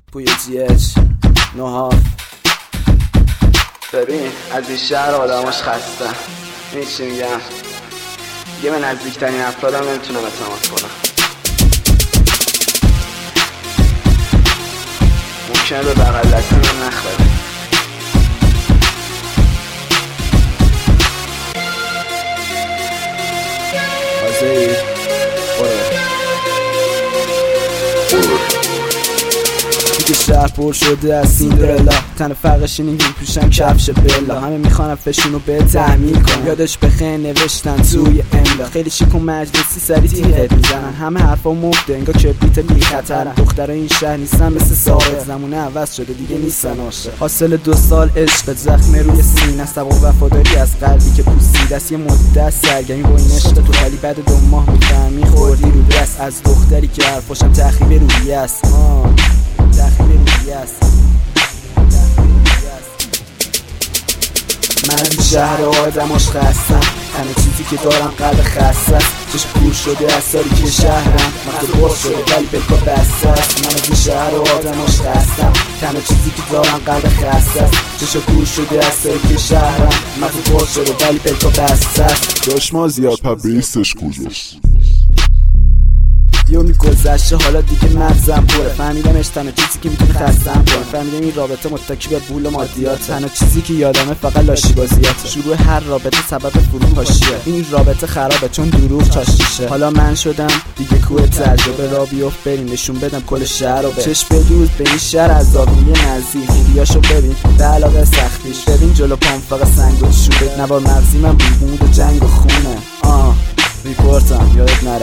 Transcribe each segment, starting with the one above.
پوی GH نوها. ببین از این شهر آدماش خستن. این چی میگم؟ یه من نزدیکترین افرادم نمیتونم اعتماد کنم. ممکنه به بغل دستی من نخوره. حاضری؟ که شهر پر شده از سیندرلا، تن فرقش اینه میپوشن کفش بلا. همه میخوان فشونو به تحمیل کن، یادش بخیر نوشتن توی املا. خیلی شیک و مجلسی سری تیغت میزنن، همه حرفا مفته انگار کبریت بی خطرن. دخترای این شهر نیستن مثل ثابت، زمونه عوض شده دیگه نیستن عاشق. حاصل 2 سال عشق، زخم روی سینه، صبر و وفاداری از قلبی که پوسیده است. یه مدت سرگرمی با این عشق تو، ولی بعد 2 ماه میفهمی خوردی رو دست از دختری که حرفاشم تخریب روحیه است. من از این شهر آدماش خستم، همه چیزی که دارم قلب خسته است. چشم کور شده از سالی که شهرم، مغز باز شده ولی بلکا بسته است. من از این شهر آدماش خستم، همه چیزی که دارم قلب خسته است. چشم کور شده از سالی که شهرم، مغز باز شده ولی بلکا بسته است. داشت ما زیاد پبریستش کجاست؟ یومی گذشته حالا دیگه مغزم پره، فهمیدم تنها چیزی که میتونه خستم کنه. فهمیدم این رابطه متکی به پول و مادیات، تنها چیزی که یادمه فقط لاشی بازیاته. شروع هر رابطه سبب فروپاشیه، این رابطه خرابه چون دروغ چاشیشه. حالا من شدم دیگه کوه تجربه، را بیفت بریم نشون بدم کل شهر رو. چشم بدوز به این شهر عذابیه نزدیک، خوبیاشو ببین به علاوه سختیش. ببین جلو پام فقط سنگ و شوره، نوار مغزی من بود و جنگ و خونه. ریپورتم یادت نره.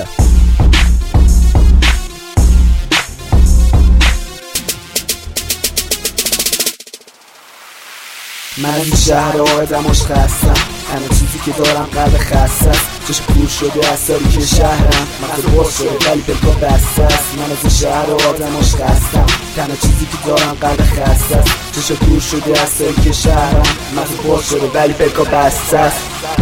من از این شهر آدماش خستم، همه چیزی که دارم قلب خسته است. چشم کور شده از سالی که شهرم، مغز باز شده ولی بلکا بسته است. من از این شهر آدماش خستم، تنها چیزی که دارم قلب خسته است. چشم کور شده از سالی که شهرم، مغز باز شده ولی بلکا بسته است.